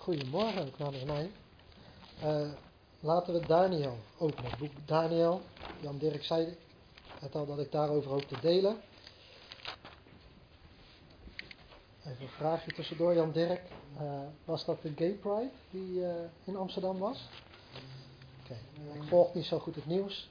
Goedemorgen, ook namens mij. Laten we Daniel openen. Het boek Daniel. Jan Dirk zei het al dat ik daarover hoop te delen. Even een vraagje tussendoor, Jan Dirk. Was dat de Gay Pride die in Amsterdam was? Oké. Ik volg niet zo goed het nieuws.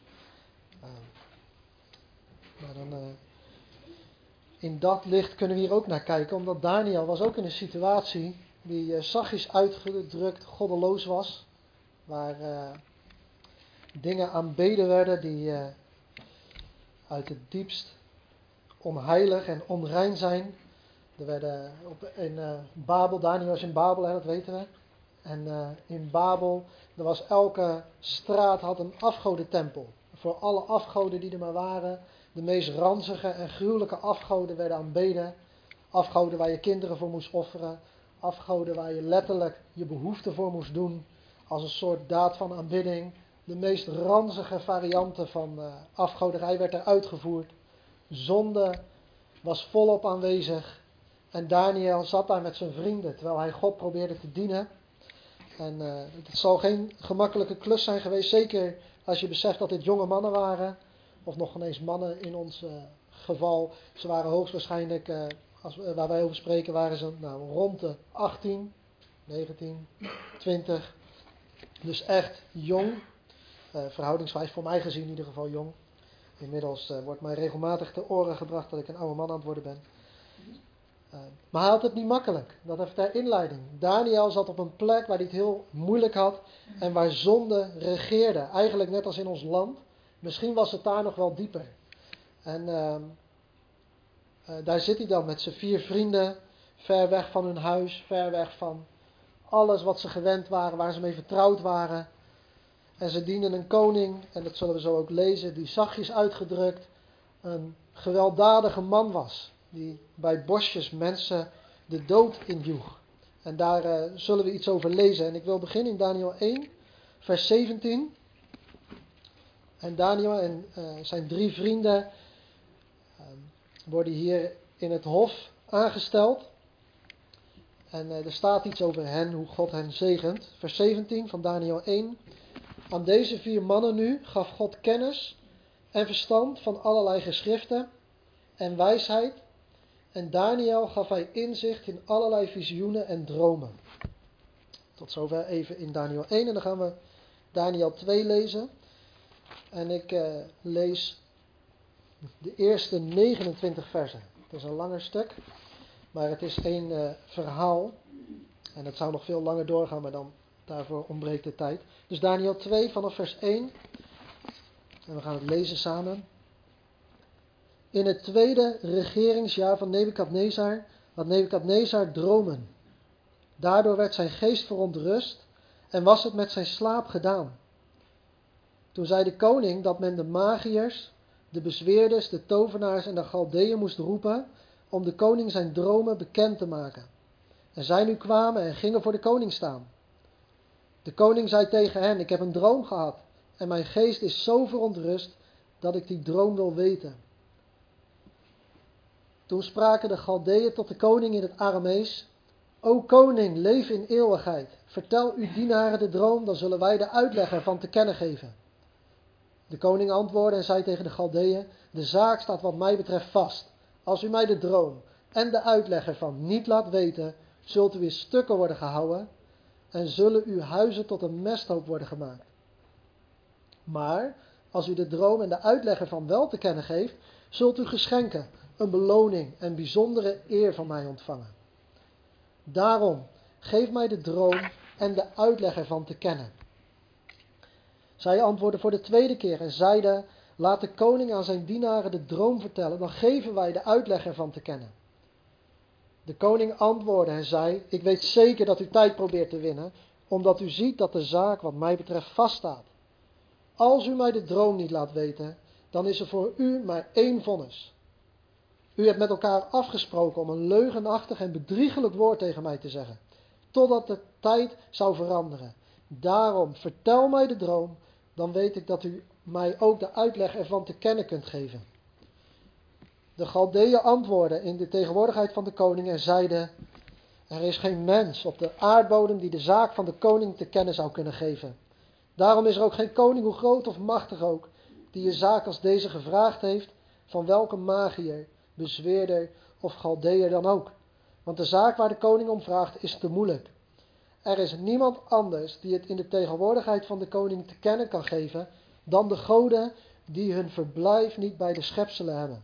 Maar dan, in dat licht kunnen we hier ook naar kijken. Omdat Daniel was ook in een situatie die zachtjes uitgedrukt goddeloos was. Waar dingen aanbeden werden die uit het diepst onheilig en onrein zijn. Er werden in Babel, Daniel was in Babel, dat weten we. En in Babel, elke straat had een afgodentempel. Voor alle afgoden die er maar waren. De meest ranzige en gruwelijke afgoden werden aanbeden. Afgoden waar je kinderen voor moest offeren. Afgoden waar je letterlijk je behoeften voor moest doen. Als een soort daad van aanbidding. De meest ranzige varianten van afgoderij werd er uitgevoerd. Zonde was volop aanwezig. En Daniel zat daar met zijn vrienden terwijl hij God probeerde te dienen. En het zal geen gemakkelijke klus zijn geweest. Zeker als je beseft dat dit jonge mannen waren. Of nog ineens mannen in ons geval. Ze waren hoogstwaarschijnlijk, waar wij over spreken, waren ze rond de 18, 19, 20. Dus echt jong. Verhoudingswijs voor mij gezien in ieder geval jong. Inmiddels wordt mij regelmatig te oren gebracht dat ik een oude man aan het worden ben. Maar hij had het niet makkelijk. Dat heeft ter inleiding. Daniel zat op een plek waar hij het heel moeilijk had. En waar zonde regeerde. Eigenlijk net als in ons land. Misschien was het daar nog wel dieper. En daar zit hij dan met zijn 4 vrienden. Ver weg van hun huis. Ver weg van alles wat ze gewend waren. Waar ze mee vertrouwd waren. En ze dienden een koning. En dat zullen we zo ook lezen. Die zachtjes uitgedrukt een gewelddadige man was. Die bij bosjes mensen de dood injoeg. En daar zullen we iets over lezen. En ik wil beginnen in Daniel 1, vers 17. En Daniel en zijn 3 vrienden worden hier in het hof aangesteld. En er staat iets over hen, hoe God hen zegent. Vers 17 van Daniel 1. Aan deze 4 mannen nu gaf God kennis en verstand van allerlei geschriften en wijsheid. En Daniel gaf hij inzicht in allerlei visioenen en dromen. Tot zover even in Daniel 1. En dan gaan we Daniel 2 lezen. En ik lees de eerste 29 versen. Het is een langer stuk. Maar het is één verhaal. En het zou nog veel langer doorgaan, maar dan daarvoor ontbreekt de tijd. Dus Daniel 2 vanaf vers 1. En we gaan het lezen samen. In het 2e regeringsjaar van Nebukadnezar had Nebukadnezar dromen. Daardoor werd zijn geest verontrust en was het met zijn slaap gedaan. Toen zei de koning dat men de magiërs, de bezweerders, de tovenaars en de Galdeeën moest roepen om de koning zijn dromen bekend te maken. En zij nu kwamen en gingen voor de koning staan. De koning zei tegen hen: ik heb een droom gehad en mijn geest is zo verontrust dat ik die droom wil weten. Toen spraken de Galdeeën tot de koning in het Aramees: O koning, leef in eeuwigheid. Vertel uw dienaren de droom, dan zullen wij de uitleg ervan te kennen geven. De koning antwoordde en zei tegen de Galdeeën: de zaak staat wat mij betreft vast. Als u mij de droom en de uitleg ervan niet laat weten, zult u in stukken worden gehouden en zullen uw huizen tot een mesthoop worden gemaakt. Maar als u de droom en de uitleg ervan wel te kennen geeft, zult u geschenken, een beloning en bijzondere eer van mij ontvangen. Daarom, geef mij de droom en de uitleg ervan te kennen. Zij antwoordden voor de 2e keer en zeiden: laat de koning aan zijn dienaren de droom vertellen, dan geven wij de uitleg ervan te kennen. De koning antwoordde en zei: ik weet zeker dat u tijd probeert te winnen, omdat u ziet dat de zaak wat mij betreft vaststaat. Als u mij de droom niet laat weten, dan is er voor u maar 1 vonnis. U hebt met elkaar afgesproken om een leugenachtig en bedriegelijk woord tegen mij te zeggen, totdat de tijd zou veranderen. Daarom, vertel mij de droom, dan weet ik dat u mij ook de uitleg ervan te kennen kunt geven. De Galdeeën antwoordden in de tegenwoordigheid van de koning en zeiden: Er is geen mens op de aardbodem die de zaak van de koning te kennen zou kunnen geven. Daarom is er ook geen koning, hoe groot of machtig ook, die een zaak als deze gevraagd heeft van welke magiër, bezweerder of Galdeër dan ook. Want de zaak waar de koning om vraagt is te moeilijk. Er is niemand anders die het in de tegenwoordigheid van de koning te kennen kan geven dan de goden die hun verblijf niet bij de schepselen hebben.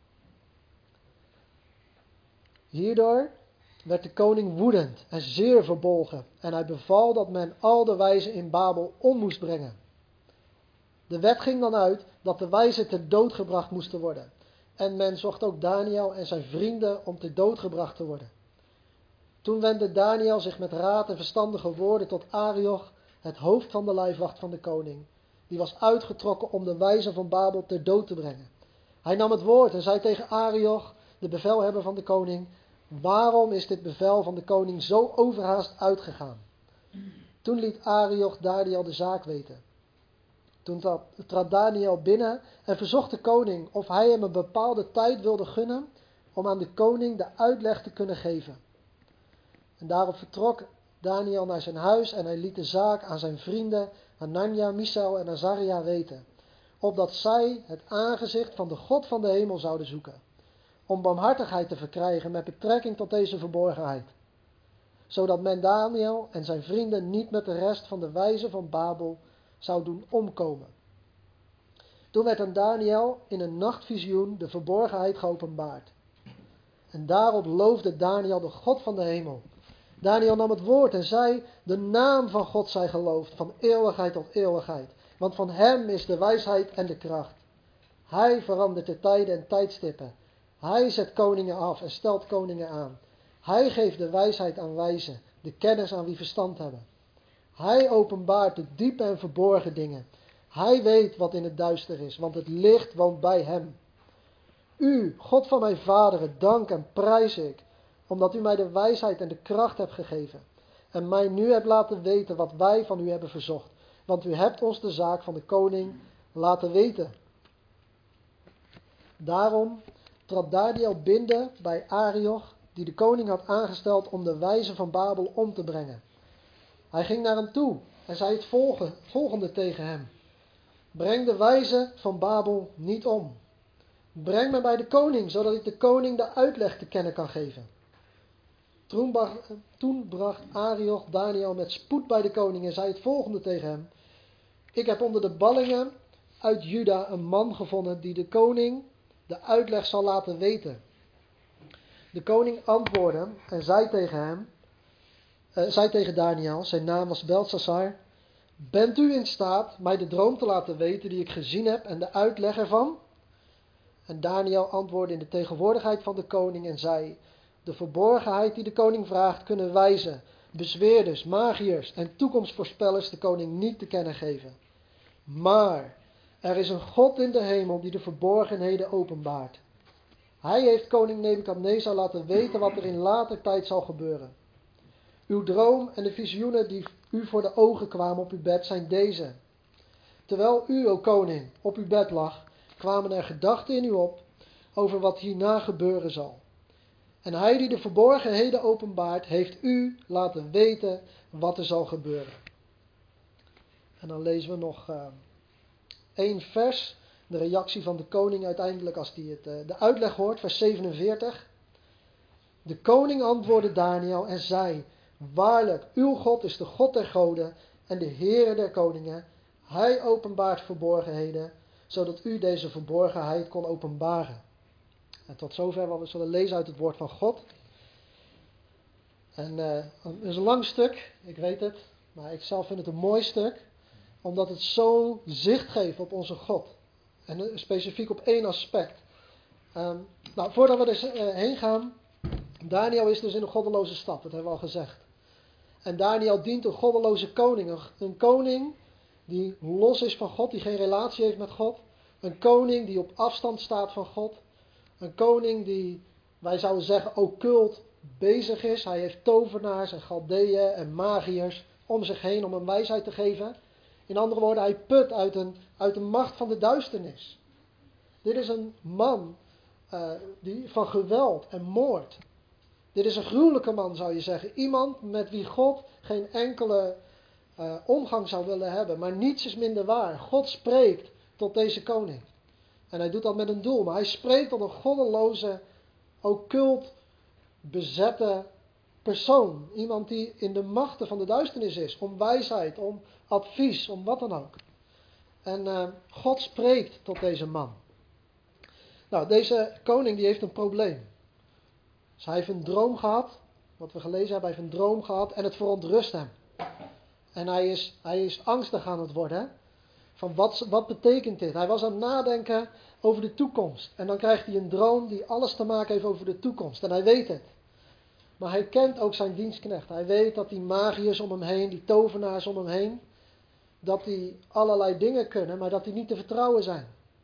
Hierdoor werd de koning woedend en zeer verbolgen en hij beval dat men al de wijzen in Babel om moest brengen. De wet ging dan uit dat de wijzen ter dood gebracht moesten worden. En men zocht ook Daniel en zijn vrienden om ter dood gebracht te worden. Toen wendde Daniel zich met raad en verstandige woorden tot Arioch, het hoofd van de lijfwacht van de koning. Die was uitgetrokken om de wijzen van Babel ter dood te brengen. Hij nam het woord en zei tegen Arioch, de bevelhebber van de koning: waarom is dit bevel van de koning zo overhaast uitgegaan? Toen liet Arioch Daniel de zaak weten. Toen trad Daniel binnen en verzocht de koning of hij hem een bepaalde tijd wilde gunnen om aan de koning de uitleg te kunnen geven. En daarop vertrok Daniel naar zijn huis en hij liet de zaak aan zijn vrienden Hanania, Misael en Azaria weten, opdat zij het aangezicht van de God van de hemel zouden zoeken, om barmhartigheid te verkrijgen met betrekking tot deze verborgenheid, zodat men Daniel en zijn vrienden niet met de rest van de wijzen van Babel zou doen omkomen. Toen werd aan Daniel in een nachtvisioen de verborgenheid geopenbaard. En daarop loofde Daniel de God van de hemel. Daniel nam het woord en zei: de naam van God zij geloofd, van eeuwigheid tot eeuwigheid. Want van hem is de wijsheid en de kracht. Hij verandert de tijden en tijdstippen. Hij zet koningen af en stelt koningen aan. Hij geeft de wijsheid aan wijzen, de kennis aan wie verstand hebben. Hij openbaart de diepe en verborgen dingen. Hij weet wat in het duister is, want het licht woont bij hem. U, God van mijn vaderen, dank en prijs ik, omdat u mij de wijsheid en de kracht hebt gegeven. En mij nu hebt laten weten wat wij van u hebben verzocht. Want u hebt ons de zaak van de koning laten weten. Daarom trad Daniel binnen bij Arioch, die de koning had aangesteld om de wijzen van Babel om te brengen. Hij ging naar hem toe en zei het volgende tegen hem: breng de wijzen van Babel niet om. Breng me bij de koning, zodat ik de koning de uitleg te kennen kan geven. Toen bracht Arioch Daniel met spoed bij de koning en zei het volgende tegen hem: ik heb onder de ballingen uit Juda een man gevonden die de koning de uitleg zal laten weten. De koning antwoordde en zei tegen Daniel, zijn naam was Beltsassar: bent u in staat mij de droom te laten weten die ik gezien heb en de uitleg ervan? En Daniel antwoordde in de tegenwoordigheid van de koning en zei: de verborgenheid die de koning vraagt kunnen wijzen, bezweerders, magiërs en toekomstvoorspellers de koning niet te kennen geven. Maar er is een God in de hemel die de verborgenheden openbaart. Hij heeft koning Nebukadnezar laten weten wat er in later tijd zal gebeuren. Uw droom en de visioenen die u voor de ogen kwamen op uw bed zijn deze. Terwijl u, o koning, op uw bed lag, kwamen er gedachten in u op over wat hierna gebeuren zal. En hij die de verborgenheden openbaart, heeft u laten weten wat er zal gebeuren. En dan lezen we nog 1 vers, de reactie van de koning uiteindelijk als hij de uitleg hoort, vers 47. De koning antwoordde Daniel en zei: waarlijk, uw God is de God der goden en de Heere der koningen. Hij openbaart verborgenheden, zodat u deze verborgenheid kon openbaren. En tot zover wat we zullen lezen uit het woord van God. En het is een lang stuk, ik weet het, maar ik zelf vind het een mooi stuk, omdat het zo zicht geeft op onze God. En specifiek op één aspect. Voordat we er heen gaan, Daniel is dus in een goddeloze stad, dat hebben we al gezegd. En Daniel dient een goddeloze koning, een koning die los is van God, die geen relatie heeft met God. Een koning die op afstand staat van God. Een koning die, wij zouden zeggen, occult bezig is. Hij heeft tovenaars en Galdeeën en magiërs om zich heen om hem wijsheid te geven. In andere woorden, hij put uit de macht van de duisternis. Dit is een man die van geweld en moord. Dit is een gruwelijke man, zou je zeggen. Iemand met wie God geen enkele omgang zou willen hebben. Maar niets is minder waar. God spreekt tot deze koning. En hij doet dat met een doel. Maar hij spreekt tot een goddeloze, occult bezette persoon. Iemand die in de machten van de duisternis is. Om wijsheid, om advies, om wat dan ook. En God spreekt tot deze man. Nou, deze koning die heeft een probleem. Dus hij heeft een droom gehad. Wat we gelezen hebben, hij heeft een droom gehad. En het verontrust hem. En hij is angstig aan het worden. Van wat betekent dit? Hij was aan het nadenken over de toekomst. En dan krijgt hij een droom die alles te maken heeft over de toekomst. En hij weet het. Maar hij kent ook zijn dienstknecht. Hij weet dat die magiërs om hem heen, die tovenaars om hem heen, dat die allerlei dingen kunnen, maar dat die niet te vertrouwen zijn.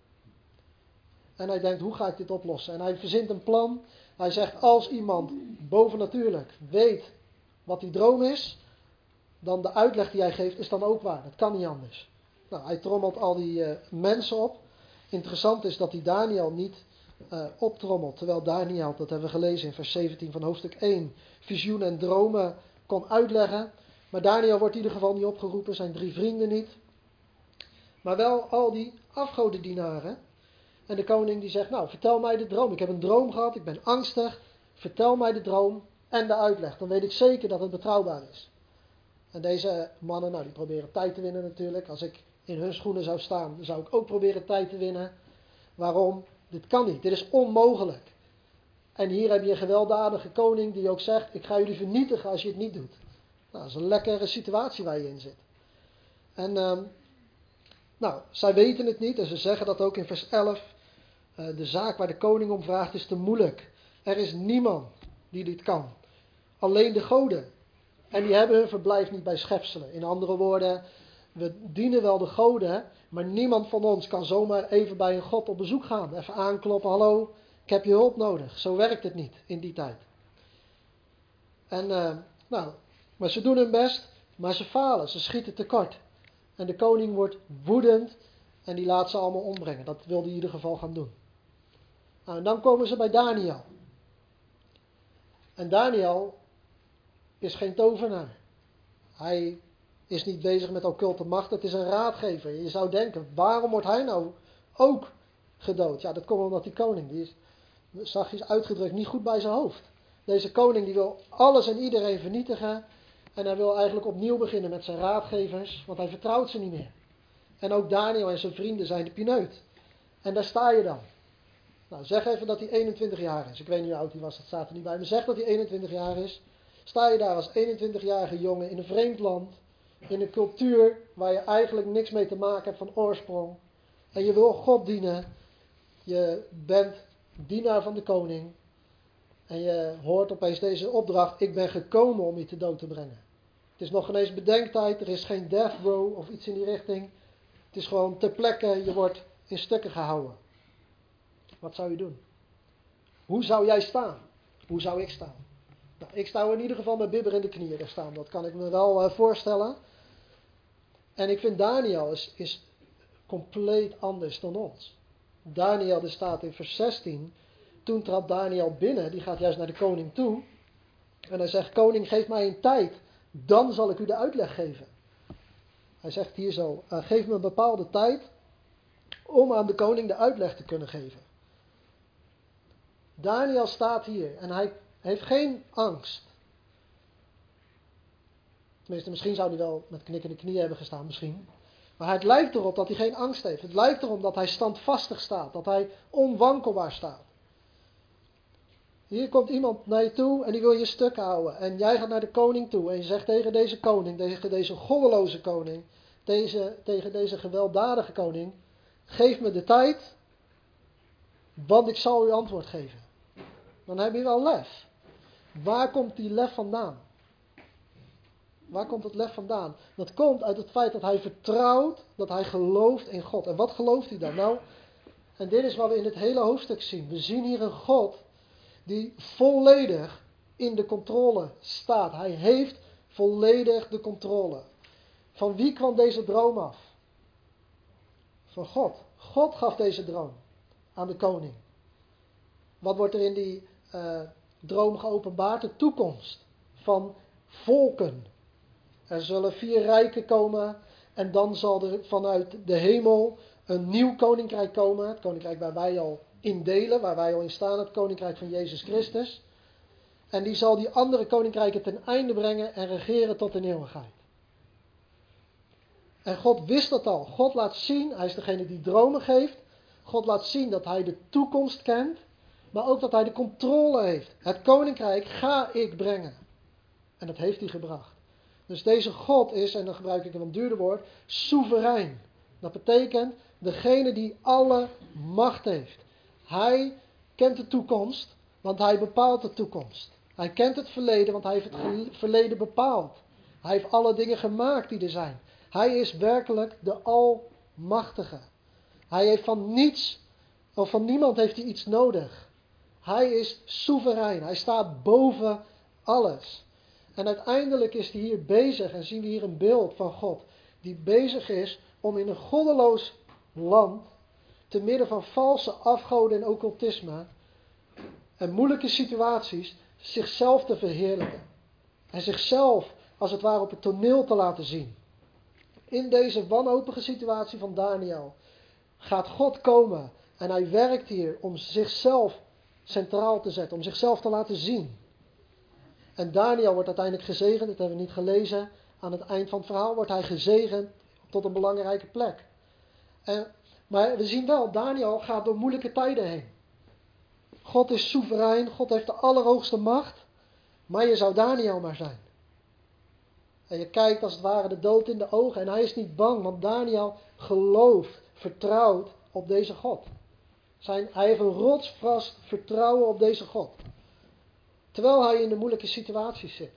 En hij denkt, hoe ga ik dit oplossen? En hij verzint een plan. Hij zegt, als iemand bovennatuurlijk weet wat die droom is, dan de uitleg die hij geeft is dan ook waar. Dat kan niet anders. Nou, hij trommelt al die mensen op. Interessant is dat hij Daniel niet optrommelt. Terwijl Daniel, dat hebben we gelezen in vers 17 van hoofdstuk 1, visioenen en dromen kon uitleggen. Maar Daniel wordt in ieder geval niet opgeroepen, zijn 3 vrienden niet. Maar wel al die afgodendienaren. En de koning die zegt, nou vertel mij de droom. Ik heb een droom gehad, ik ben angstig. Vertel mij de droom en de uitleg. Dan weet ik zeker dat het betrouwbaar is. En deze mannen, nou die proberen tijd te winnen natuurlijk. Als ik in hun schoenen zou staan, dan zou ik ook proberen tijd te winnen. Waarom? Dit kan niet, dit is onmogelijk. En hier heb je een gewelddadige koning die ook zegt, ik ga jullie vernietigen als je het niet doet. Nou, dat is een lekkere situatie waar je in zit. En nou, zij weten het niet en ze zeggen dat ook in vers 11. De zaak waar de koning om vraagt is te moeilijk. Er is niemand die dit kan. Alleen de goden. En die hebben hun verblijf niet bij schepselen. In andere woorden, we dienen wel de goden, maar niemand van ons kan zomaar even bij een god op bezoek gaan. Even aankloppen, hallo, ik heb je hulp nodig. Zo werkt het niet in die tijd. En nou, maar ze doen hun best, maar ze falen, ze schieten tekort. En de koning wordt woedend en die laat ze allemaal ombrengen. Dat wil hij in ieder geval gaan doen. Nou, en dan komen ze bij Daniel. En Daniel is geen tovenaar. Hij is niet bezig met occulte macht. Het is een raadgever. Je zou denken, waarom wordt hij nou ook gedood? Ja, dat komt omdat die koning, die is, zachtjes uitgedrukt, niet goed bij zijn hoofd. Deze koning die wil alles en iedereen vernietigen. En hij wil eigenlijk opnieuw beginnen met zijn raadgevers. Want hij vertrouwt ze niet meer. En ook Daniel en zijn vrienden zijn de pineut. En daar sta je dan. Nou, zeg even dat hij 21 jaar is. Ik weet niet hoe oud hij was, dat staat er niet bij. Maar zeg dat hij 21 jaar is. Sta je daar als 21-jarige jongen in een vreemd land. In een cultuur waar je eigenlijk niks mee te maken hebt van oorsprong. En je wil God dienen. Je bent dienaar van de koning. En je hoort opeens deze opdracht. Ik ben gekomen om je te dood te brengen. Het is nog geen eens bedenktijd. Er is geen death row of iets in die richting. Het is gewoon ter plekke. Je wordt in stukken gehouden. Wat zou je doen? Hoe zou jij staan? Hoe zou ik staan? Nou, ik sta in ieder geval met bibberende knieën er staan. Dat kan ik me wel voorstellen. En ik vind Daniel is compleet anders dan ons. Daniel, er staat in vers 16. Toen trad Daniel binnen. Die gaat juist naar de koning toe. En hij zegt, koning, geef mij een tijd. Dan zal ik u de uitleg geven. Hij zegt hier zo, geef me een bepaalde tijd om aan de koning de uitleg te kunnen geven. Daniel staat hier en hij heeft geen angst. Tenminste, misschien zou hij wel met knikkende knieën hebben gestaan, misschien. Maar het lijkt erop dat hij geen angst heeft. Het lijkt erop dat hij standvastig staat, dat hij onwankelbaar staat. Hier komt iemand naar je toe en die wil je stuk houden. En jij gaat naar de koning toe en je zegt tegen deze koning, tegen deze goddeloze koning, tegen deze gewelddadige koning, geef me de tijd, want ik zal u antwoord geven. Dan heb je wel lef. Waar komt die lef vandaan? Waar komt het lef vandaan? Dat komt uit het feit dat hij vertrouwt, dat hij gelooft in God. En wat gelooft hij dan? Nou, en dit is wat we in het hele hoofdstuk zien. We zien hier een God die volledig in de controle staat. Hij heeft volledig de controle. Van wie kwam deze droom af? Van God. God gaf deze droom aan de koning. Wat wordt er in die droom geopenbaard, de toekomst van volken. Er zullen 4 rijken komen en dan zal er vanuit de hemel een nieuw koninkrijk komen. Het koninkrijk waar wij al in delen, waar wij al in staan, het koninkrijk van Jezus Christus. En die zal die andere koninkrijken ten einde brengen en regeren tot in eeuwigheid. En God wist dat al. God laat zien, hij is degene die dromen geeft. God laat zien dat hij de toekomst kent, maar ook dat hij de controle heeft. Het koninkrijk ga ik brengen. En dat heeft hij gebracht. Dus deze God is, en dan gebruik ik een wat duurder woord, soeverein. Dat betekent degene die alle macht heeft. Hij kent de toekomst, want hij bepaalt de toekomst. Hij kent het verleden, want hij heeft het verleden bepaald. Hij heeft alle dingen gemaakt die er zijn. Hij is werkelijk de Almachtige. Hij heeft van niets, of van niemand heeft hij iets nodig. Hij is soeverein. Hij staat boven alles. En uiteindelijk is hij hier bezig, en zien we hier een beeld van God, die bezig is om in een goddeloos land, te midden van valse afgoden en occultisme, en moeilijke situaties, zichzelf te verheerlijken. En zichzelf, als het ware, op het toneel te laten zien. In deze wanhopige situatie van Daniel gaat God komen en hij werkt hier om zichzelf centraal te zetten, om zichzelf te laten zien. En Daniel wordt uiteindelijk gezegend, dat hebben we niet gelezen. Aan het eind van het verhaal wordt hij gezegend tot een belangrijke plek. Maar we zien wel, Daniel gaat door moeilijke tijden heen. God is soeverein, God heeft de allerhoogste macht. Maar je zou Daniel maar zijn. En je kijkt als het ware de dood in de ogen en hij is niet bang, want Daniel gelooft, vertrouwt op deze God. Hij heeft een rotsvast vertrouwen op deze God. Terwijl hij in de moeilijke situaties zit.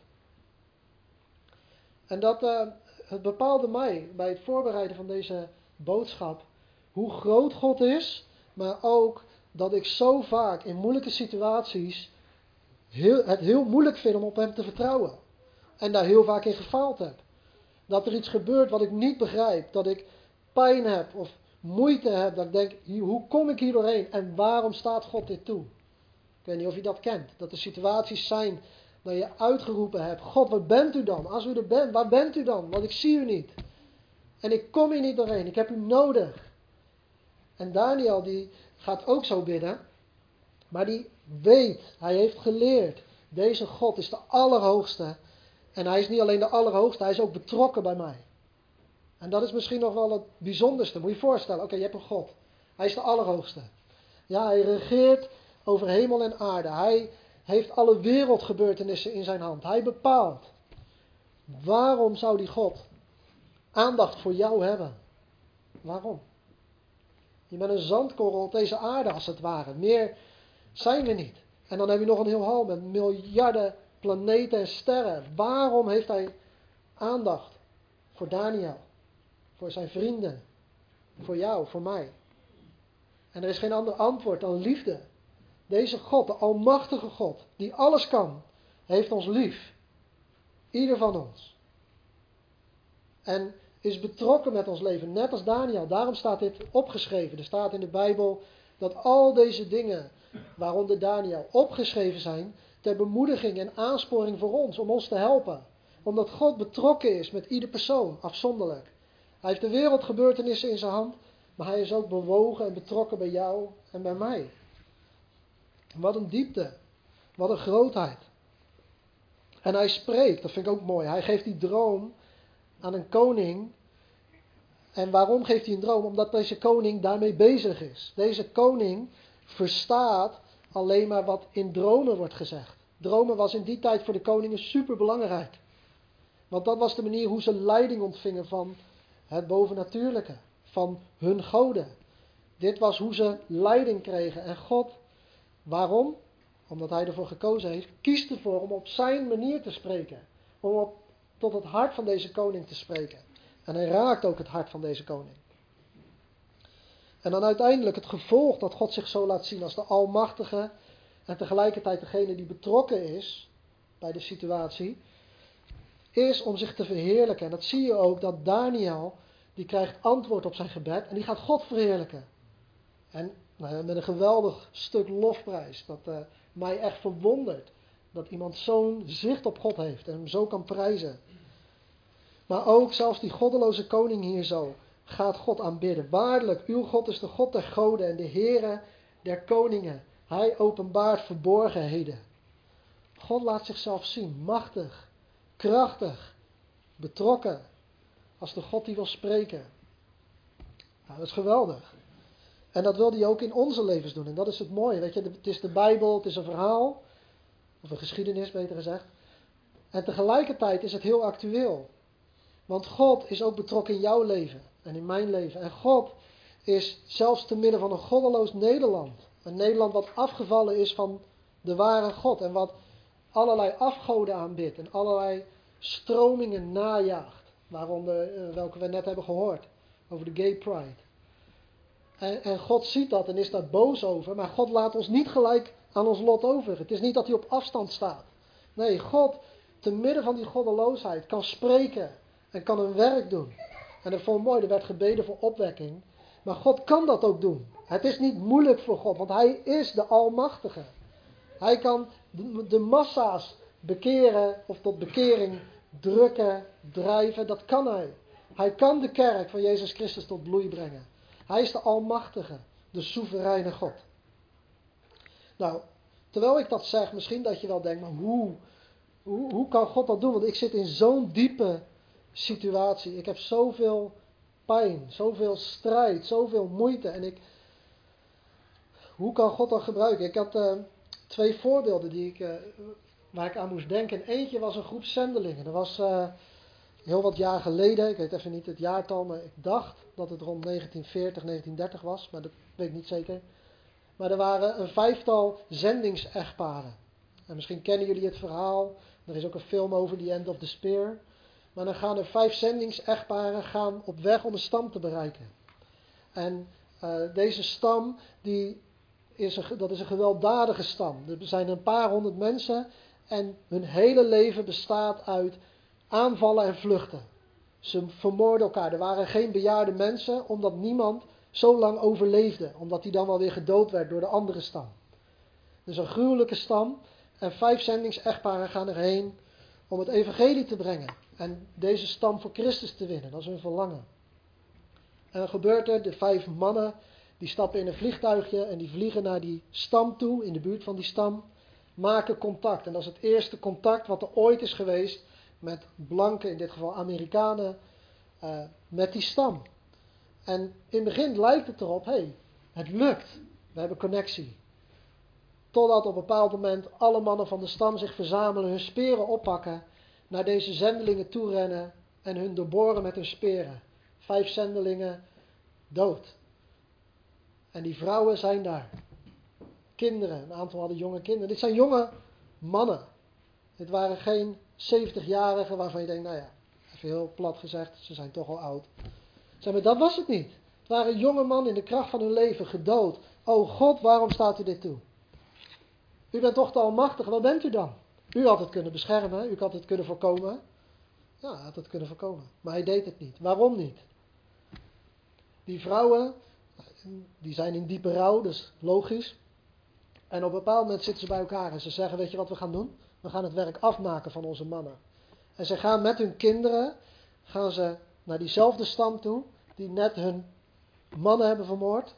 En het bepaalde mij bij het voorbereiden van deze boodschap hoe groot God is, maar ook dat ik zo vaak in moeilijke situaties het heel moeilijk vind om op hem te vertrouwen. En daar heel vaak in gefaald heb. Dat er iets gebeurt wat ik niet begrijp. Dat ik pijn heb of moeite heb. Dat ik denk, hoe kom ik hier doorheen? En waarom staat God dit toe? Ik weet niet of je dat kent. Dat er situaties zijn dat je uitgeroepen hebt. God, waar bent u dan? Als u er bent, waar bent u dan? Want ik zie u niet. En ik kom hier niet doorheen. Ik heb u nodig. En Daniel die gaat ook zo bidden. Maar die weet, hij heeft geleerd. Deze God is de Allerhoogste. En hij is niet alleen de Allerhoogste, hij is ook betrokken bij mij. En dat is misschien nog wel het bijzonderste. Moet je je voorstellen, oké, je hebt een God. Hij is de Allerhoogste. Ja, hij regeert over hemel en aarde. Hij heeft alle wereldgebeurtenissen in zijn hand. Hij bepaalt. Waarom zou die God aandacht voor jou hebben? Waarom? Je bent een zandkorrel op deze aarde als het ware. Meer zijn we niet. En dan heb je nog een heel hal met miljarden planeten en sterren. Waarom heeft hij aandacht voor Daniel? Voor zijn vrienden? Voor jou, voor mij? En er is geen ander antwoord dan liefde. Deze God, de almachtige God, die alles kan, heeft ons lief. Ieder van ons. En is betrokken met ons leven, net als Daniel. Daarom staat dit opgeschreven. Er staat in de Bijbel dat al deze dingen, waaronder Daniel, opgeschreven zijn ter bemoediging en aansporing voor ons, om ons te helpen. Omdat God betrokken is met ieder persoon, afzonderlijk. Hij heeft de wereldgebeurtenissen in zijn hand, maar hij is ook bewogen en betrokken bij jou en bij mij. Wat een diepte, wat een grootheid. En hij spreekt, dat vind ik ook mooi. Hij geeft die droom aan een koning. En waarom geeft hij een droom? Omdat deze koning daarmee bezig is. Deze koning verstaat alleen maar wat in dromen wordt gezegd. Dromen was in die tijd voor de koningen super belangrijk. Want dat was de manier hoe ze leiding ontvingen van het bovennatuurlijke. Van hun goden. Dit was hoe ze leiding kregen. En God, waarom? Omdat hij ervoor gekozen heeft, kiest ervoor om op zijn manier te spreken. Om tot het hart van deze koning te spreken. En hij raakt ook het hart van deze koning. En dan uiteindelijk het gevolg dat God zich zo laat zien als de Almachtige en tegelijkertijd degene die betrokken is bij de situatie, is om zich te verheerlijken. En dat zie je ook, dat Daniel, die krijgt antwoord op zijn gebed en die gaat God verheerlijken. En met een geweldig stuk lofprijs, dat mij echt verwondert. Dat iemand zo'n zicht op God heeft en hem zo kan prijzen. Maar ook zelfs die goddeloze koning hier zo gaat God aanbidden. Waarlijk, uw God is de God der goden en de Heere der koningen. Hij openbaart verborgenheden. God laat zichzelf zien, machtig, krachtig, betrokken. Als de God die wil spreken. Nou, dat is geweldig. En dat wil hij ook in onze levens doen. En dat is het mooie. Weet je, het is de Bijbel, het is een verhaal. Of een geschiedenis, beter gezegd. En tegelijkertijd is het heel actueel. Want God is ook betrokken in jouw leven en in mijn leven. En God is zelfs te midden van een goddeloos Nederland. Een Nederland wat afgevallen is van de ware God. En wat allerlei afgoden aanbidt. En allerlei stromingen najaagt. Waaronder welke we net hebben gehoord. Over de gay pride. En God ziet dat en is daar boos over. Maar God laat ons niet gelijk aan ons lot over. Het is niet dat hij op afstand staat. Nee, God te midden van die goddeloosheid kan spreken. En kan een werk doen. En dat vond ik mooi, er werd gebeden voor opwekking. Maar God kan dat ook doen. Het is niet moeilijk voor God, want Hij is de Almachtige. Hij kan de massa's bekeren of tot bekering drukken, drijven, dat kan Hij. Hij kan de kerk van Jezus Christus tot bloei brengen. Hij is de Almachtige, de soevereine God. Nou, terwijl ik dat zeg, misschien dat je wel denkt, maar hoe kan God dat doen? Want ik zit in zo'n diepe situatie. Ik heb zoveel pijn, zoveel strijd, zoveel moeite. En hoe kan God dat gebruiken? Ik had 2 voorbeelden waar ik aan moest denken. En eentje was een groep zendelingen. Dat was heel wat jaar geleden. Ik weet even niet het jaartal, maar ik dacht dat het rond 1940, 1930 was. Maar dat weet ik niet zeker. Maar er waren een 5-tal zendingsechtparen. En misschien kennen jullie het verhaal. Er is ook een film over, The End of the Spear. Maar dan gaan er 5 zendingsechtparen op weg om een stam te bereiken. En deze stam, dat is een gewelddadige stam. Er zijn een paar honderd mensen en hun hele leven bestaat uit aanvallen en vluchten. Ze vermoorden elkaar. Er waren geen bejaarde mensen, omdat niemand zo lang overleefde. Omdat die dan wel weer gedood werd door de andere stam. Dus een gruwelijke stam. En 5 zendingsechtparen gaan erheen om het evangelie te brengen. En deze stam voor Christus te winnen. Dat is hun verlangen. En dan gebeurt er, de 5 mannen, die stappen in een vliegtuigje en die vliegen naar die stam toe, in de buurt van die stam, maken contact. En dat is het eerste contact wat er ooit is geweest met blanken, in dit geval Amerikanen, met die stam. En in het begin lijkt het erop, het lukt, we hebben connectie. Totdat op een bepaald moment alle mannen van de stam zich verzamelen, hun speren oppakken, naar deze zendelingen toe rennen en hun doorboren met hun speren. 5 zendelingen dood. En die vrouwen zijn daar. Kinderen, een aantal hadden jonge kinderen. Dit zijn jonge mannen. Dit waren geen 70-jarigen waarvan je denkt, nou ja, even heel plat gezegd, ze zijn toch al oud. Zeg maar, dat was het niet. Het waren jonge mannen in de kracht van hun leven, gedood. Oh God, waarom staat u dit toe? U bent toch de Almachtige, wat bent u dan? U had het kunnen beschermen, u had het kunnen voorkomen. Ja, hij had het kunnen voorkomen. Maar hij deed het niet. Waarom niet? Die vrouwen, die zijn in diepe rouw, dus logisch. En op een bepaald moment zitten ze bij elkaar en ze zeggen, weet je wat we gaan doen? We gaan het werk afmaken van onze mannen. En ze gaan met hun kinderen, gaan ze naar diezelfde stam toe, die net hun mannen hebben vermoord.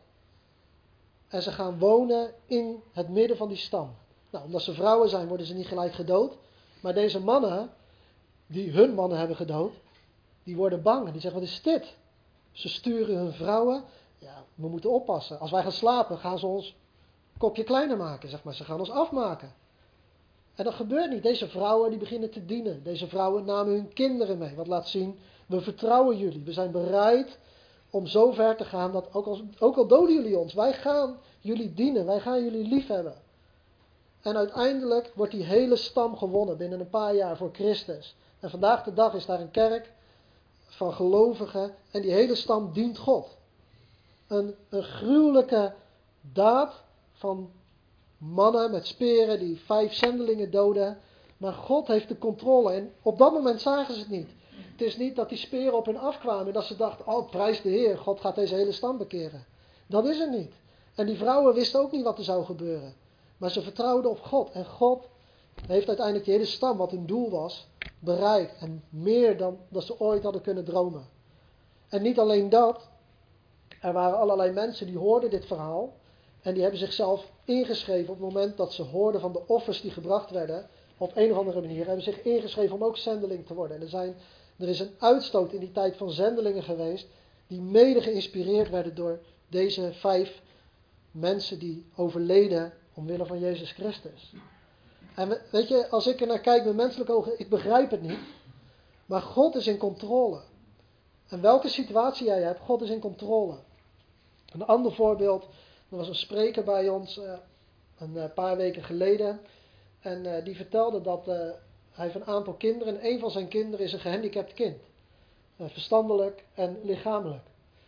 En ze gaan wonen in het midden van die stam. Nou, omdat ze vrouwen zijn, worden ze niet gelijk gedood. Maar deze mannen, die hun mannen hebben gedood, die worden bang. En die zeggen, wat is dit? Ze sturen hun vrouwen. Ja, we moeten oppassen. Als wij gaan slapen, gaan ze ons kopje kleiner maken, zeg maar. Ze gaan ons afmaken. En dat gebeurt niet. Deze vrouwen die beginnen te dienen. Deze vrouwen namen hun kinderen mee. Wat laat zien, we vertrouwen jullie. We zijn bereid om zo ver te gaan dat ook al doden jullie ons, wij gaan jullie dienen. Wij gaan jullie liefhebben. En uiteindelijk wordt die hele stam gewonnen binnen een paar jaar voor Christus. En vandaag de dag is daar een kerk van gelovigen en die hele stam dient God. Een gruwelijke daad van mannen met speren die 5 zendelingen doden. Maar God heeft de controle. En op dat moment zagen ze het niet. Het is niet dat die speren op hen afkwamen en dat ze dachten, oh prijs de Heer, God gaat deze hele stam bekeren. Dat is het niet. En die vrouwen wisten ook niet wat er zou gebeuren. Maar ze vertrouwden op God. En God heeft uiteindelijk die hele stam, wat hun doel was, bereikt. En meer dan dat ze ooit hadden kunnen dromen. En niet alleen dat, er waren allerlei mensen die hoorden dit verhaal. En die hebben zichzelf ingeschreven op het moment dat ze hoorden van de offers die gebracht werden. Op een of andere manier hebben zich ingeschreven om ook zendeling te worden. En er is een uitstoot in die tijd van zendelingen geweest, die mede geïnspireerd werden door deze 5 mensen die overleden omwille van Jezus Christus. En weet je, als ik er naar kijk met menselijke ogen, ik begrijp het niet. Maar God is in controle. En welke situatie jij hebt, God is in controle. Een ander voorbeeld, er was een spreker bij ons een paar weken geleden. En die vertelde dat hij heeft een aantal kinderen. En een van zijn kinderen is een gehandicapt kind. Verstandelijk en lichamelijk.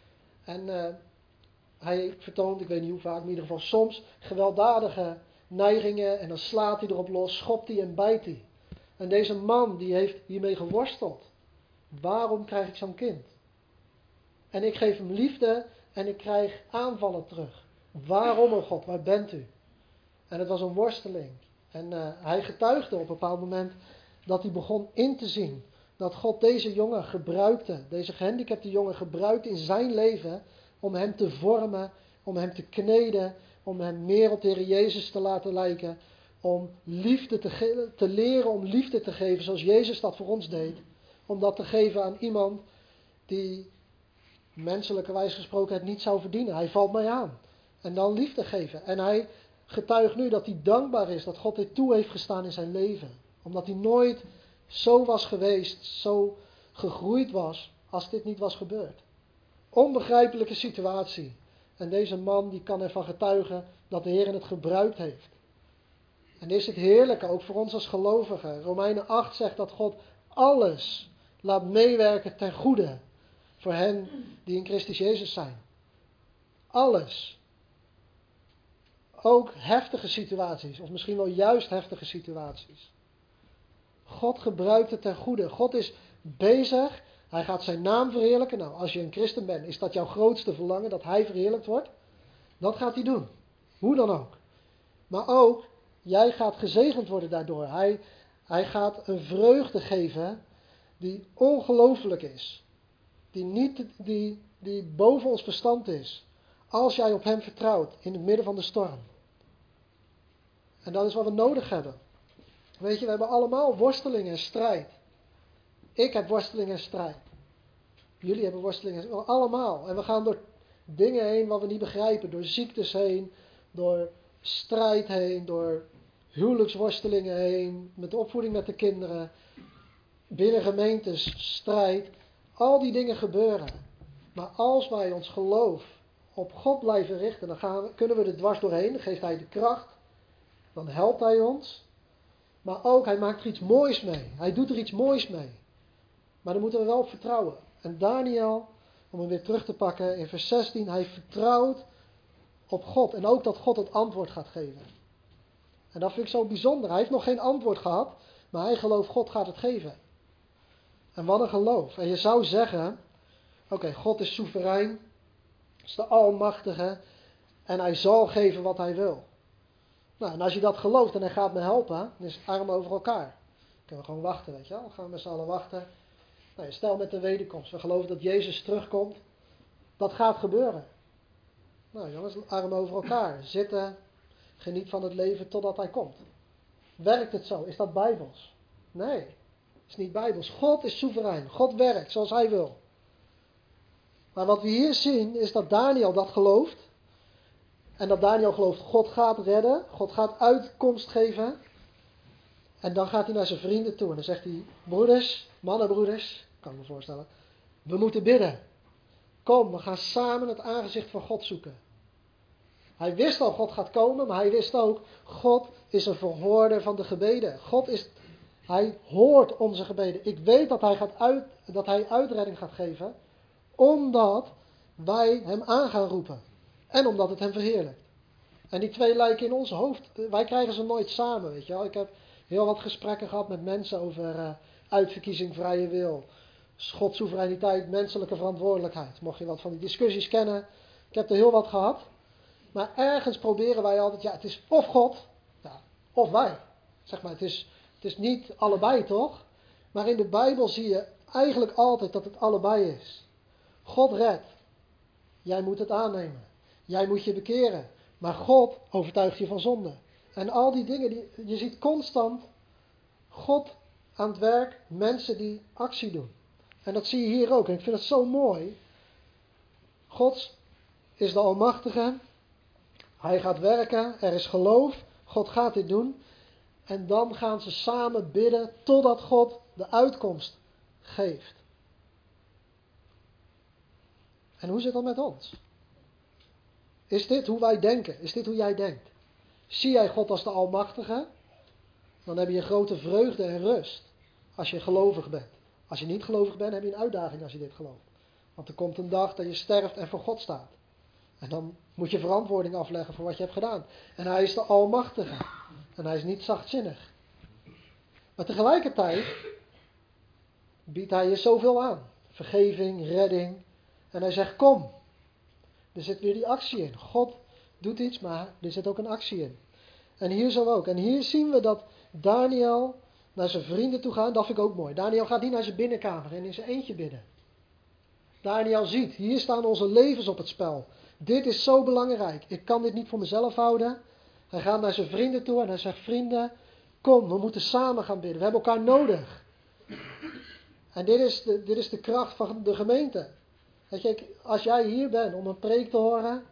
En hij vertoont, ik weet niet hoe vaak, in ieder geval soms, gewelddadige neigingen. En dan slaat hij erop los, schopt hij en bijt hij. En deze man die heeft hiermee geworsteld. Waarom krijg ik zo'n kind? En ik geef hem liefde en ik krijg aanvallen terug. Waarom, oh God, waar bent u? En het was een worsteling. En hij getuigde op een bepaald moment dat hij begon in te zien dat God deze jongen gebruikte, deze gehandicapte jongen gebruikte in zijn leven om hem te vormen, om hem te kneden, om hem meer op de Heer Jezus te laten lijken, om liefde te leren om liefde te geven zoals Jezus dat voor ons deed. Om dat te geven aan iemand die menselijkerwijs gesproken het niet zou verdienen. Hij valt mij aan. En dan liefde geven. En hij getuigt nu dat hij dankbaar is dat God dit toe heeft gestaan in zijn leven. Omdat hij nooit zo was geweest, zo gegroeid was, als dit niet was gebeurd. Onbegrijpelijke situatie. En deze man die kan ervan getuigen dat de Heer het gebruikt heeft. En is het heerlijke, ook voor ons als gelovigen. Romeinen 8 zegt dat God alles laat meewerken ten goede. Voor hen die in Christus Jezus zijn. Alles. Ook heftige situaties, of misschien wel juist heftige situaties. God gebruikt het ten goede. God is bezig. Hij gaat zijn naam verheerlijken. Nou, als je een christen bent, is dat jouw grootste verlangen, dat hij verheerlijkt wordt? Dat gaat hij doen. Hoe dan ook. Maar ook, jij gaat gezegend worden daardoor. Hij gaat een vreugde geven die ongelooflijk is. Die boven ons verstand is. Als jij op hem vertrouwt in het midden van de storm. En dat is wat we nodig hebben. Weet je, we hebben allemaal worsteling en strijd. Ik heb worsteling en strijd. Jullie hebben worsteling en strijd. Allemaal. En we gaan door dingen heen wat we niet begrijpen. Door ziektes heen. Door strijd heen. Door huwelijksworstelingen heen. Met de opvoeding met de kinderen. Binnen gemeentes strijd. Al die dingen gebeuren. Maar als wij ons geloof op God blijven richten, dan kunnen we er dwars doorheen. Dan geeft hij de kracht. Dan helpt hij ons. Maar ook, hij maakt er iets moois mee. Hij doet er iets moois mee. Maar daar moeten we wel op vertrouwen. En Daniel, om hem weer terug te pakken in vers 16, hij vertrouwt op God. En ook dat God het antwoord gaat geven. En dat vind ik zo bijzonder. Hij heeft nog geen antwoord gehad, maar hij gelooft God gaat het geven. En wat een geloof. En je zou zeggen, oké, God is soeverein, is de Almachtige en hij zal geven wat hij wil. Nou, en als je dat gelooft en hij gaat me helpen, dan is het armen over elkaar. Dan kunnen we gewoon wachten, weet je wel. Dan gaan we met z'n allen wachten. Nou, stel met de wederkomst. We geloven dat Jezus terugkomt. Dat gaat gebeuren. Nou jongens, armen over elkaar. Zitten, geniet van het leven totdat hij komt. Werkt het zo? Is dat bijbels? Nee, is niet bijbels. God is soeverein. God werkt zoals hij wil. Maar wat we hier zien is dat Daniel dat gelooft. En dat Daniel gelooft, God gaat redden. God gaat uitkomst geven. En dan gaat hij naar zijn vrienden toe. En dan zegt hij, broeders, mannenbroeders, kan ik me voorstellen. We moeten bidden. Kom, we gaan samen het aangezicht van God zoeken. Hij wist al, God gaat komen. Maar hij wist ook, God is een verhoorder van de gebeden. Hij hoort onze gebeden. Ik weet dat hij uitredding gaat geven. Omdat wij hem aan gaan roepen. En omdat het hem verheerlijkt. En die twee lijken in ons hoofd. Wij krijgen ze nooit samen, weet je wel. Ik heb heel wat gesprekken gehad met mensen over uitverkiezing, vrije wil. Gods soevereiniteit, menselijke verantwoordelijkheid. Mocht je wat van die discussies kennen. Ik heb er heel wat gehad. Maar ergens proberen wij altijd, ja, het is of God, ja, of wij. Zeg maar, het is niet allebei, toch? Maar in de Bijbel zie je eigenlijk altijd dat het allebei is. God redt. Jij moet het aannemen. Jij moet je bekeren. Maar God overtuigt je van zonde. En al die dingen, je ziet constant God aan het werk, mensen die actie doen. En dat zie je hier ook. En ik vind het zo mooi. God is de Almachtige. Hij gaat werken. Er is geloof. God gaat dit doen. En dan gaan ze samen bidden totdat God de uitkomst geeft. En hoe zit dat met ons? Is dit hoe wij denken? Is dit hoe jij denkt? Zie jij God als de Almachtige? Dan heb je grote vreugde en rust als je gelovig bent. Als je niet gelovig bent, heb je een uitdaging als je dit gelooft. Want er komt een dag dat je sterft en voor God staat. En dan moet je verantwoording afleggen voor wat je hebt gedaan. En hij is de Almachtige. En hij is niet zachtzinnig. Maar tegelijkertijd biedt hij je zoveel aan. Vergeving, redding. En hij zegt, kom. Er zit weer die actie in. God doet iets, maar er zit ook een actie in. En hier zo ook. En hier zien we dat Daniel naar zijn vrienden toe gaat. Dat vind ik ook mooi. Daniel gaat niet naar zijn binnenkamer en in zijn eentje bidden. Daniel ziet, hier staan onze levens op het spel. Dit is zo belangrijk. Ik kan dit niet voor mezelf houden. Hij gaat naar zijn vrienden toe en hij zegt, vrienden, kom, we moeten samen gaan bidden. We hebben elkaar nodig. En dit is de kracht van de gemeente. Weet je, als jij hier bent om een preek te horen,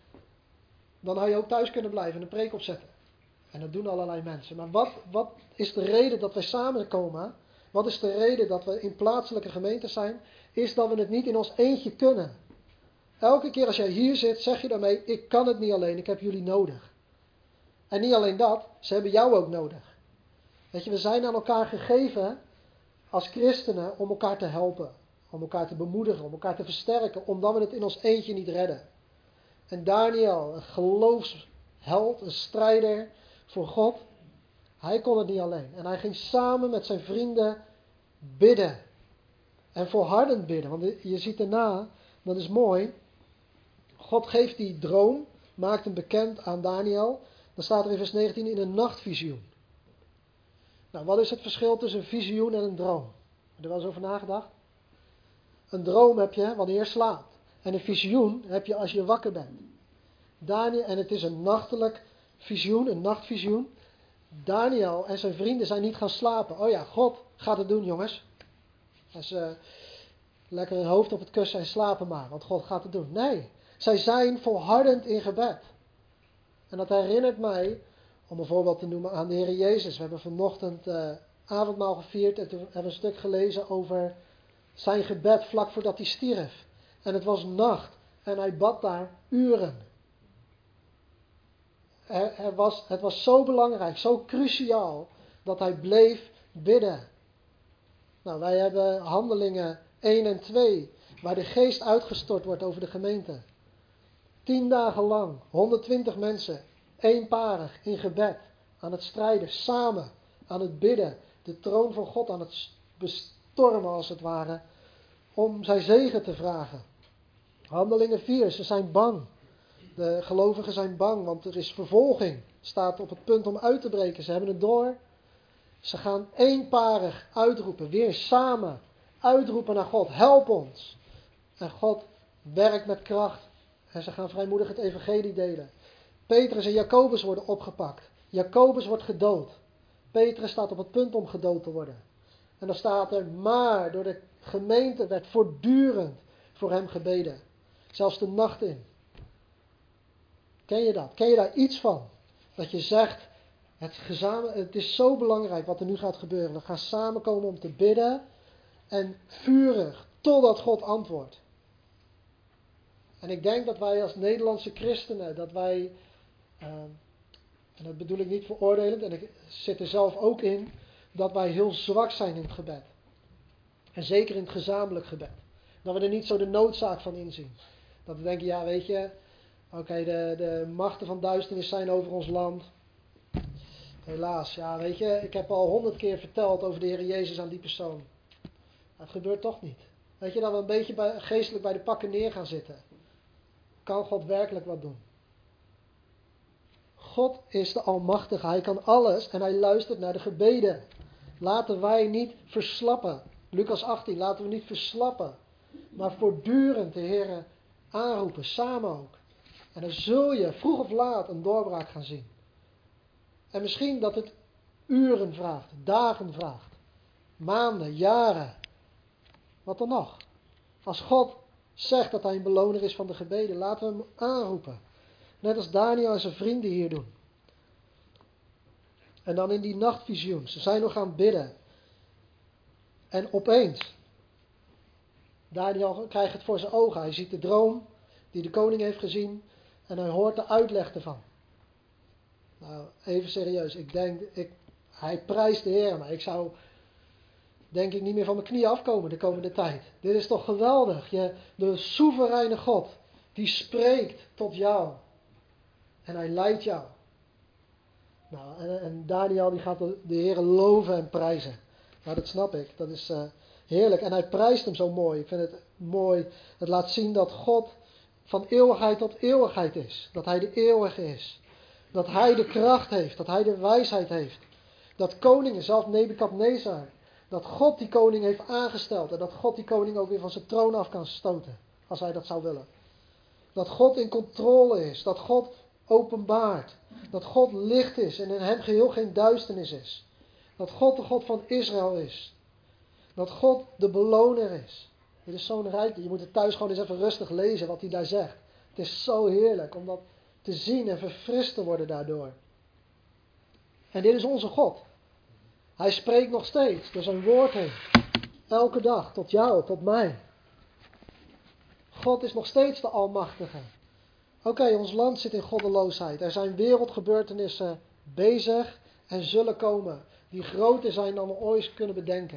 dan had je ook thuis kunnen blijven en een preek opzetten. En dat doen allerlei mensen. Maar wat is de reden dat wij samenkomen? Wat is de reden dat we in plaatselijke gemeentes zijn? Is dat we het niet in ons eentje kunnen. Elke keer als jij hier zit, zeg je daarmee, ik kan het niet alleen, ik heb jullie nodig. En niet alleen dat, ze hebben jou ook nodig. Weet je, we zijn aan elkaar gegeven als christenen om elkaar te helpen. Om elkaar te bemoedigen, om elkaar te versterken, omdat we het in ons eentje niet redden. En Daniel, een geloofsheld, een strijder voor God, hij kon het niet alleen. En hij ging samen met zijn vrienden bidden. En volhardend bidden. Want je ziet daarna, dat is mooi, God geeft die droom, maakt hem bekend aan Daniel. Dan staat er in vers 19 in een nachtvisioen. Nou, wat is het verschil tussen een visioen en een droom? Heb je er wel eens over nagedacht? Een droom heb je wanneer je slaapt. En een visioen heb je als je wakker bent. Daniel, en het is een nachtelijk visioen, een nachtvisioen. Daniel en zijn vrienden zijn niet gaan slapen. Oh ja, God gaat het doen, jongens. Dus lekker hun hoofd op het kussen en slapen maar, want God gaat het doen. Nee, zij zijn volhardend in gebed. En dat herinnert mij, om een voorbeeld te noemen, aan de Heer Jezus. We hebben vanochtend avondmaal gevierd en toen hebben we een stuk gelezen over zijn gebed vlak voordat hij stierf. En het was nacht en hij bad daar uren. Het was zo belangrijk, zo cruciaal, dat hij bleef bidden. Nou, wij hebben Handelingen 1 en 2, waar de geest uitgestort wordt over de gemeente. 10 dagen lang, 120 mensen, eenparig in gebed, aan het strijden, samen, aan het bidden, de troon van God aan het bestormen als het ware, om zijn zegen te vragen. Handelingen 4, ze zijn bang. De gelovigen zijn bang, want er is vervolging. Staat op het punt om uit te breken. Ze hebben het door. Ze gaan eenparig uitroepen, weer samen uitroepen naar God. Help ons. En God werkt met kracht. En ze gaan vrijmoedig het evangelie delen. Petrus en Jacobus worden opgepakt. Jacobus wordt gedood. Petrus staat op het punt om gedood te worden. En dan staat er, maar door de gemeente werd voortdurend voor hem gebeden. Zelfs de nacht in. Ken je dat? Ken je daar iets van? Dat je zegt, het is zo belangrijk wat er nu gaat gebeuren. We gaan samenkomen om te bidden en vurig, totdat God antwoordt. En ik denk dat wij als Nederlandse christenen, dat wij, en dat bedoel ik niet veroordelend, en ik zit er zelf ook in, dat wij heel zwak zijn in het gebed. En zeker in het gezamenlijk gebed. Dat we er niet zo de noodzaak van inzien. Dat we denken, ja weet je, oké, de machten van duisternis zijn over ons land. Helaas, ja weet je, ik heb al 100 keer verteld over de Heer Jezus aan die persoon. Het gebeurt toch niet. Weet je, dat we een beetje geestelijk bij de pakken neer gaan zitten. Kan God werkelijk wat doen? God is de Almachtige. Hij kan alles en hij luistert naar de gebeden. Laten wij niet verslappen. Lucas 18, laten we niet verslappen. Maar voortdurend de Heer aanroepen, samen ook. En dan zul je vroeg of laat een doorbraak gaan zien. En misschien dat het uren vraagt, dagen vraagt. Maanden, jaren. Wat dan nog? Als God zegt dat hij een beloner is van de gebeden, laten we hem aanroepen. Net als Daniel en zijn vrienden hier doen. En dan in die nachtvisioen. Ze zijn nog aan het bidden. En opeens. Daniel krijgt het voor zijn ogen. Hij ziet de droom die de koning heeft gezien. En hij hoort de uitleg ervan. Nou, even serieus. Hij prijst de Heer. Maar ik zou denk ik niet meer van mijn knieën afkomen de komende tijd. Dit is toch geweldig. De soevereine God. Die spreekt tot jou. En hij leidt jou. Nou, en Daniel die gaat de Heer loven en prijzen. Nou, dat snap ik. Dat is heerlijk. En hij prijst hem zo mooi. Ik vind het mooi. Het laat zien dat God van eeuwigheid tot eeuwigheid is. Dat hij de eeuwige is. Dat hij de kracht heeft. Dat hij de wijsheid heeft. Dat koningen, zelfs Nebukadnezar, dat God die koning heeft aangesteld. En dat God die koning ook weer van zijn troon af kan stoten. Als hij dat zou willen. Dat God in controle is. Dat God openbaart. Dat God licht is en in hem geheel geen duisternis is. Dat God de God van Israël is. Dat God de beloner is. Dit is zo'n rijk. Je moet het thuis gewoon eens even rustig lezen wat hij daar zegt. Het is zo heerlijk om dat te zien en verfrist te worden daardoor. En dit is onze God. Hij spreekt nog steeds door zijn woord heen. Elke dag, tot jou, tot mij. God is nog steeds de Almachtige. Oké, ons land zit in goddeloosheid. Er zijn wereldgebeurtenissen bezig en zullen komen. Die groter zijn dan we ooit kunnen bedenken.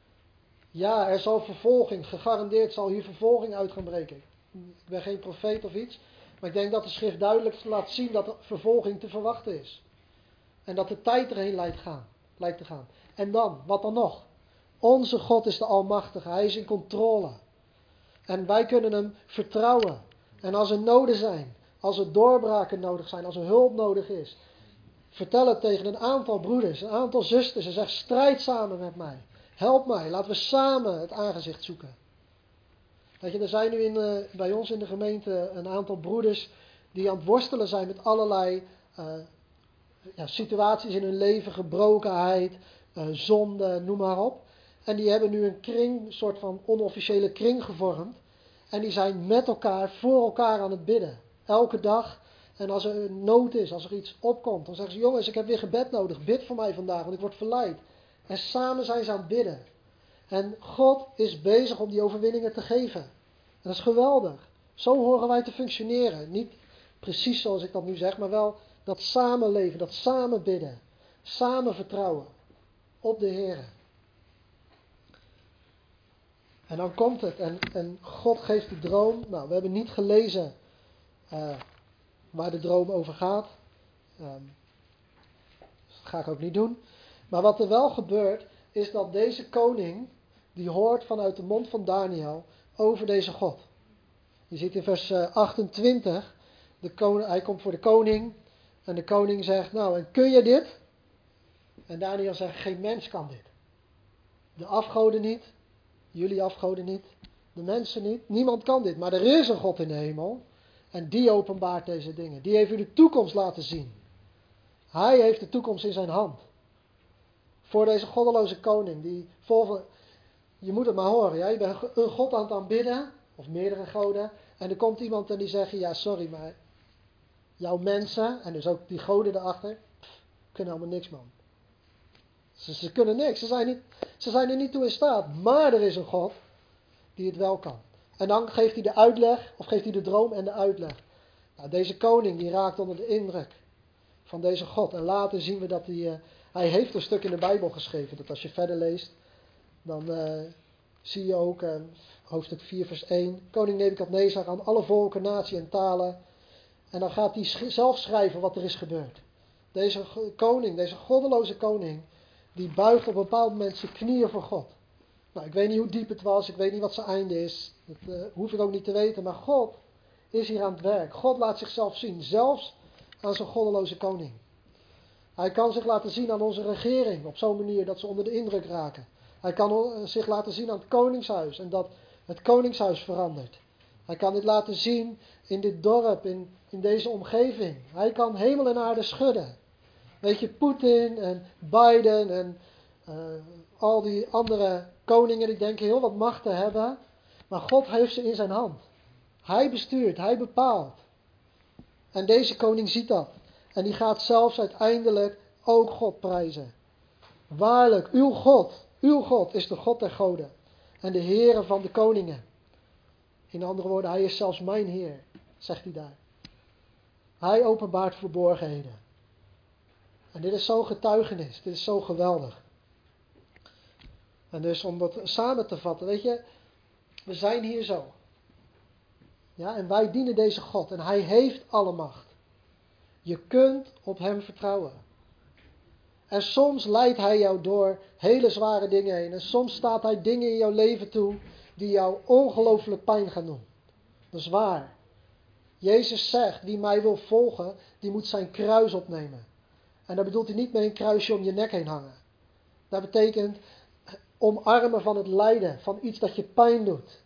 Ja, er zal vervolging, gegarandeerd zal hier vervolging uit gaan breken. Ik ben geen profeet of iets. Maar ik denk dat de schrift duidelijk laat zien dat de vervolging te verwachten is. En dat de tijd erheen lijkt te gaan. En dan, wat dan nog? Onze God is de Almachtige. Hij is in controle. En wij kunnen hem vertrouwen. En als er noden zijn, als er doorbraken nodig zijn, als er hulp nodig is, vertel het tegen een aantal broeders, een aantal zusters en zeg: strijd samen met mij. Help mij, laten we samen het aangezicht zoeken. Weet je, er zijn nu bij ons in de gemeente een aantal broeders die aan het worstelen zijn met allerlei situaties in hun leven, gebrokenheid, zonde, noem maar op. En die hebben nu een soort van onofficiële kring gevormd. En die zijn met elkaar, voor elkaar aan het bidden. Elke dag. En als er een nood is, als er iets opkomt, dan zeggen ze: jongens, ik heb weer gebed nodig. Bid voor mij vandaag, want ik word verleid. En samen zijn ze aan het bidden. En God is bezig om die overwinningen te geven. En dat is geweldig. Zo horen wij te functioneren. Niet precies zoals ik dat nu zeg, maar wel dat samenleven, dat samen bidden. Samen vertrouwen op de Heer. En dan komt het. En God geeft de droom. Nou, we hebben niet gelezen waar de droom over gaat. Dat ga ik ook niet doen. Maar wat er wel gebeurt, is dat deze koning, die hoort vanuit de mond van Daniel over deze God. Je ziet in vers 28, hij komt voor de koning. En de koning zegt: nou, en kun je dit? En Daniel zegt: geen mens kan dit. De afgoden niet. Jullie afgoden niet. De mensen niet. Niemand kan dit. Maar er is een God in de hemel. En die openbaart deze dingen. Die heeft u de toekomst laten zien. Hij heeft de toekomst in zijn hand. Voor deze goddeloze koning. Je moet het maar horen. Ja? Je bent een God aan het aanbidden. Of meerdere goden. En er komt iemand en die zegt: ja, sorry, maar jouw mensen, en dus ook die goden erachter, kunnen allemaal niks, man. Ze kunnen niks. Ze zijn er niet toe in staat. Maar er is een God die het wel kan. En dan geeft hij de uitleg, of geeft hij de droom en de uitleg. Nou, deze koning die raakt onder de indruk van deze God. En later zien we dat hij heeft een stuk in de Bijbel geschreven. Dat als je verder leest, dan zie je ook hoofdstuk 4 vers 1. Koning Nebukadnezar aan alle volken, natie en talen. En dan gaat hij zelf schrijven wat er is gebeurd. Deze koning, deze goddeloze koning, die buigt op een bepaald moment zijn knieën voor God. Nou, ik weet niet hoe diep het was, ik weet niet wat zijn einde is. Dat hoef ik ook niet te weten, maar God is hier aan het werk. God laat zichzelf zien, zelfs aan zo'n goddeloze koning. Hij kan zich laten zien aan onze regering op zo'n manier dat ze onder de indruk raken. Hij kan zich laten zien aan het koningshuis en dat het koningshuis verandert. Hij kan dit laten zien in dit dorp, in deze omgeving. Hij kan hemel en aarde schudden. Weet je, Poetin en Biden en al die andere koningen die denken heel wat macht te hebben. Maar God heeft ze in zijn hand. Hij bestuurt, hij bepaalt. En deze koning ziet dat. En die gaat zelfs uiteindelijk ook God prijzen. Waarlijk, uw God is de God der goden. En de Heere van de koningen. In andere woorden, hij is zelfs mijn Heer, zegt hij daar. Hij openbaart verborgenheden. En dit is zo'n getuigenis, dit is zo geweldig. En dus om dat samen te vatten, weet je, we zijn hier zo. Ja, en wij dienen deze God en hij heeft alle macht. Je kunt op hem vertrouwen. En soms leidt hij jou door hele zware dingen heen. En soms staat hij dingen in jouw leven toe die jou ongelooflijk pijn gaan doen. Dat is waar. Jezus zegt, wie mij wil volgen, die moet zijn kruis opnemen. En daar bedoelt hij niet mee een kruisje om je nek heen hangen. Dat betekent omarmen van het lijden, van iets dat je pijn doet.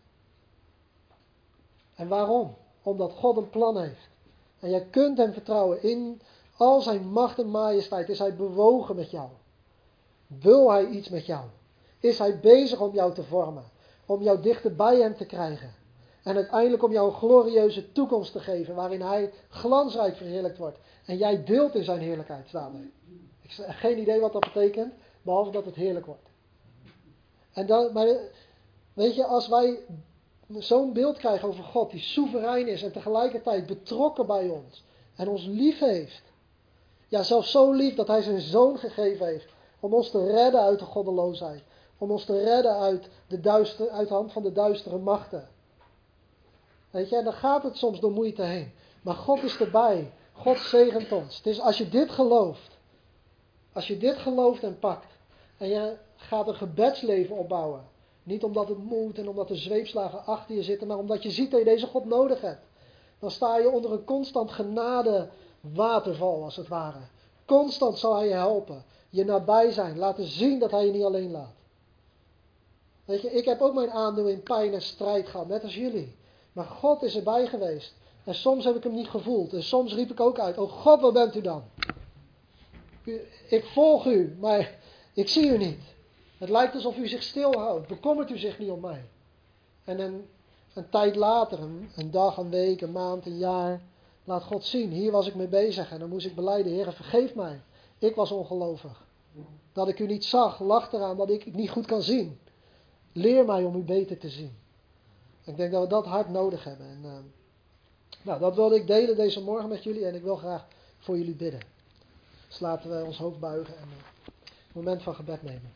En waarom? Omdat God een plan heeft. En jij kunt hem vertrouwen. In al zijn macht en majesteit is hij bewogen met jou. Wil hij iets met jou? Is hij bezig om jou te vormen? Om jou dichter bij hem te krijgen? En uiteindelijk om jou een glorieuze toekomst te geven waarin hij glansrijk verheerlijkt wordt. En jij deelt in zijn heerlijkheid, staat er. Ik heb geen idee wat dat betekent, behalve dat het heerlijk wordt. En dan, maar weet je, als wij zo'n beeld krijgen over God die soeverein is en tegelijkertijd betrokken bij ons en ons lief heeft. Ja, zelfs zo lief dat hij zijn zoon gegeven heeft om ons te redden uit de goddeloosheid. Om ons te redden uit de hand van de duistere machten. Weet je, en dan gaat het soms door moeite heen. Maar God is erbij. God zegent ons. Het is als je dit gelooft. Als je dit gelooft en pakt. En je gaat een gebedsleven opbouwen. Niet omdat het moet en omdat de zweepslagen achter je zitten. Maar omdat je ziet dat je deze God nodig hebt. Dan sta je onder een constant genade waterval als het ware. Constant zal hij je helpen. Je nabij zijn. Laten zien dat hij je niet alleen laat. Weet je, ik heb ook mijn aandeel in pijn en strijd gehad. Net als jullie. Maar God is erbij geweest. En soms heb ik hem niet gevoeld. En soms riep ik ook uit. Oh God, waar bent u dan? Ik volg u, maar ik zie u niet. Het lijkt alsof u zich stilhoudt. Bekommert u zich niet om mij? En een tijd later, een dag, een week, een maand, een jaar, laat God zien. Hier was ik mee bezig en dan moest ik belijden. Heer, vergeef mij. Ik was ongelovig. Dat ik u niet zag, lag eraan dat ik niet goed kan zien. Leer mij om u beter te zien. Ik denk dat we dat hard nodig hebben. En, dat wilde ik delen deze morgen met jullie en ik wil graag voor jullie bidden. Dus laten we ons hoofd buigen en een moment van gebed nemen.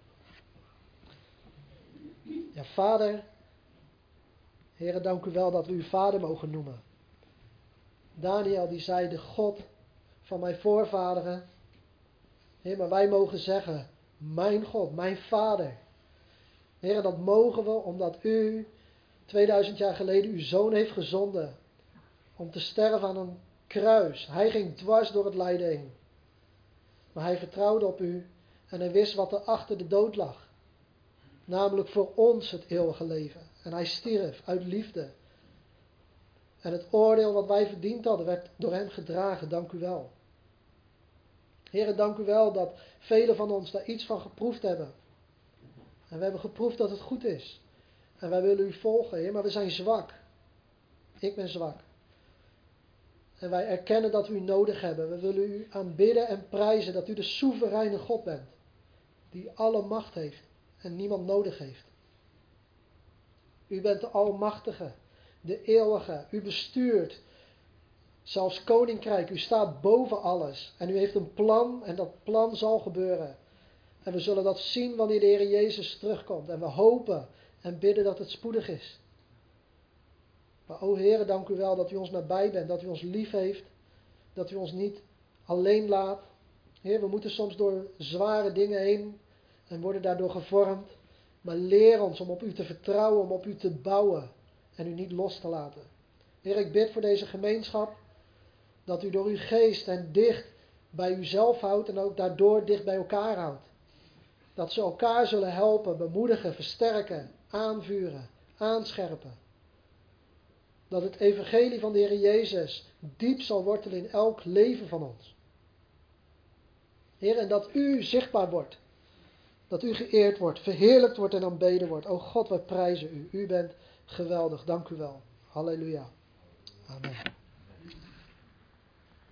Ja, Vader, Heere, dank u wel dat we u Vader mogen noemen. Daniel die zei, de God van mijn voorvaderen. Heer, maar wij mogen zeggen, mijn God, mijn Vader. Heer, dat mogen we omdat u 2000 jaar geleden uw Zoon heeft gezonden. Om te sterven aan een kruis. Hij ging dwars door het lijden heen. Maar hij vertrouwde op u en hij wist wat er achter de dood lag. Namelijk voor ons het eeuwige leven. En hij stierf uit liefde. En het oordeel wat wij verdiend hadden werd door hem gedragen. Dank u wel. Heere, dank u wel dat velen van ons daar iets van geproefd hebben. En we hebben geproefd dat het goed is. En wij willen u volgen, Heer, maar we zijn zwak. Ik ben zwak. En wij erkennen dat we u nodig hebben. We willen u aanbidden en prijzen dat u de soevereine God bent. Die alle macht heeft en niemand nodig heeft. U bent de Almachtige, de Eeuwige. U bestuurt zelfs koninkrijk. U staat boven alles. En u heeft een plan en dat plan zal gebeuren. En we zullen dat zien wanneer de Heer Jezus terugkomt. En we hopen en bidden dat het spoedig is. Maar o Heere, dank u wel dat u ons nabij bent, dat u ons lief heeft, dat u ons niet alleen laat. Heer, we moeten soms door zware dingen heen en worden daardoor gevormd. Maar leer ons om op u te vertrouwen, om op u te bouwen en u niet los te laten. Heer, ik bid voor deze gemeenschap. Dat u door uw geest hen dicht bij uzelf houdt en ook daardoor dicht bij elkaar houdt. Dat ze elkaar zullen helpen, bemoedigen, versterken, aanvuren, aanscherpen. Dat het evangelie van de Heer Jezus diep zal wortelen in elk leven van ons. Heer, en dat u zichtbaar wordt. Dat u geëerd wordt, verheerlijkt wordt en aanbeden wordt. O God, wij prijzen u. U bent geweldig. Dank u wel. Halleluja. Amen.